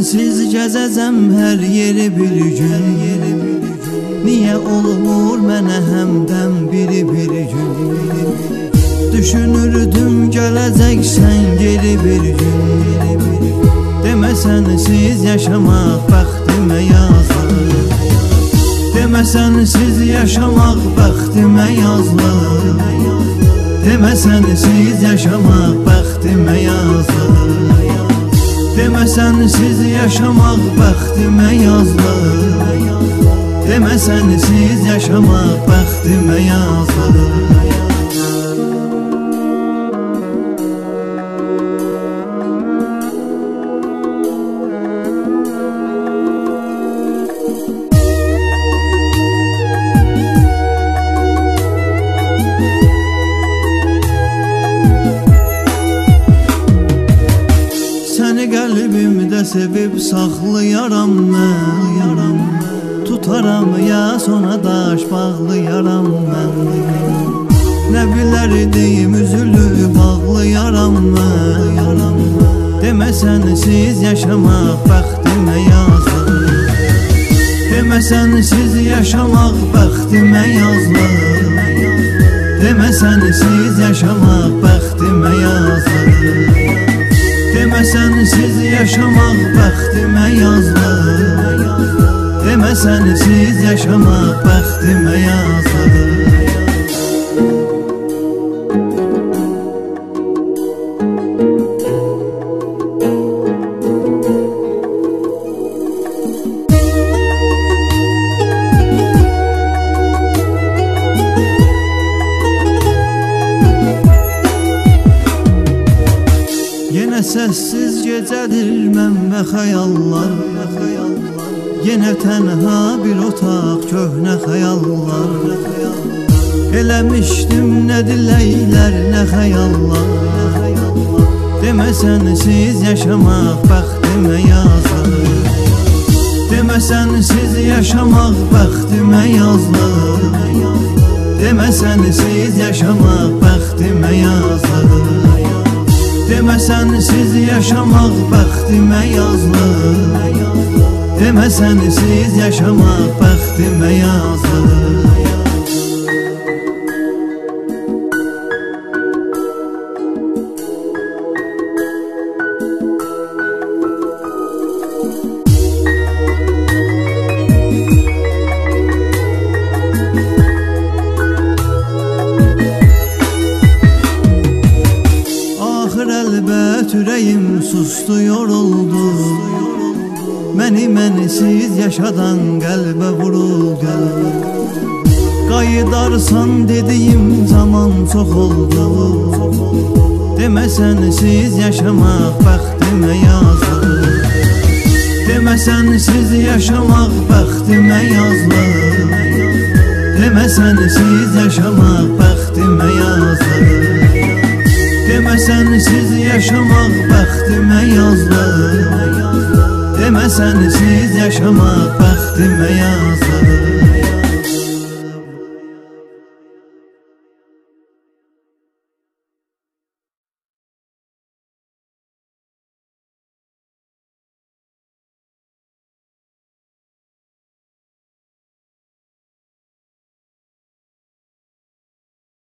Sensiz gəzəcəm hər yeri bir gün. Niyə olmur mənə həmdəm biri bir gün? Düşünürdüm gələcəksən geri bir gün. Demə sensiz yaşamaq bəxtimə yazılır. Demə sensiz yaşamaq bəxtimə yazılır. Demə sensiz yaşamaq bəxtimə yazılır. Demə sensiz yaşamaq bəxtimə yazılır. Demə sensiz yaşamaq bəxtimə yazılır. Səni qəlbimdə sevib saxlayaram mən. Tutaram ya sona daş bağlayaram mən. Nə bilərdim üzülüb ağlayaram mən. Demə sensiz yaşamaq bəxtimə yazılır. Demə sensiz yaşamaq bəxtimə yazılır. Demə sensiz yaşamaq bəxtimə yazılır. Demə sensiz yaşamaq bəxtimə yazılır. Demə sensiz yaşamaq bəxtimə yazılır. Yenə səssiz gecədir mənbə xəyallar. Yenə tənha bir otaq köhnə xəyallar. Eləmişdim nə diləklər nə xəyallar. Demə sensiz yaşamaq bəxtimə yazılır. Demə sensiz yaşamaq bəxtimə yazılır. Demə sensiz yaşamaq bəxtimə yazılır. Demə sensiz yaşamaq bəxtimə yazılır. Demə sensiz yaşamaq bəxtimə yazılır. Əlbət ürəyim sustu, yoruldu. Məni mənsiz yaşadan qəlbə vuruldu. Qayıdarsan dediyim zaman çox oldu. Demə sensiz yaşamaq bəxtimə yazılır. Demə sensiz yaşamaq bəxtimə yazılır. Demə sensiz yaşamaq bəxtimə yazılır. Demə sensiz yaşamaq bəxtimə yazılır. Demə sensiz yaşamaq bəxtimə yazılır.